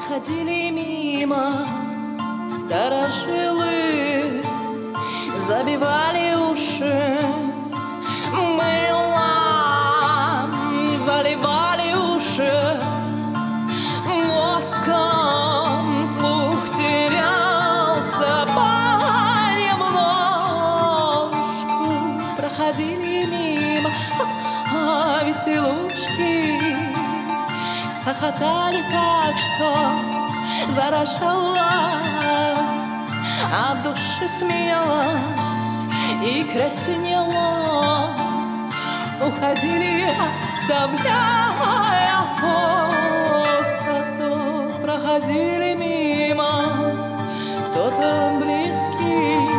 проходили мимо старожилы, забивали уши мылом, заливали уши воском, слух терялся понемножку. Проходили мимо веселушки, хохотали так, что заражала, от души смеялась и краснела. Уходили, оставляя пустоту. Проходили мимо кто-то близкий,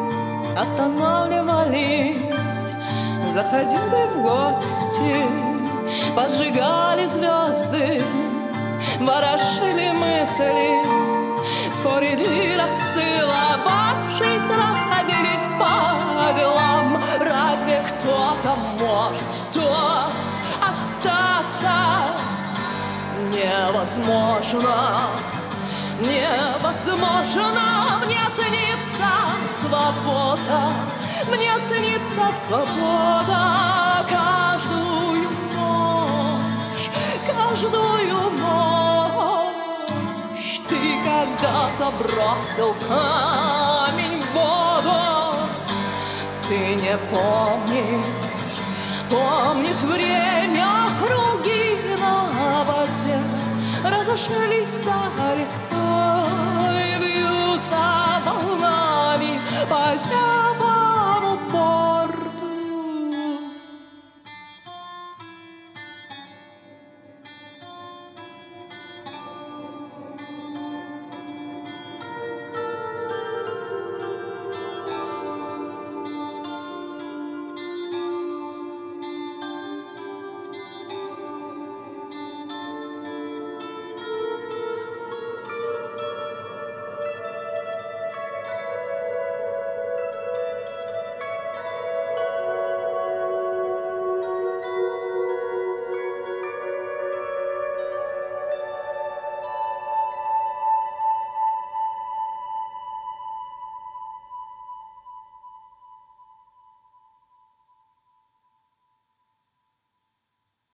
останавливались, заходили в гости, поджигали звезды, ворошили мысли, спорили, рассылавшись, расходились по делам. Разве кто-то может тот остаться? Невозможно, невозможно. Мне снится свобода, мне снится свобода. Каждую ночь, каждую ночь ты когда-то бросил камень в воду. Ты не помнишь, помнит время, круги на воде разошлись далеко и бьются волнами поля.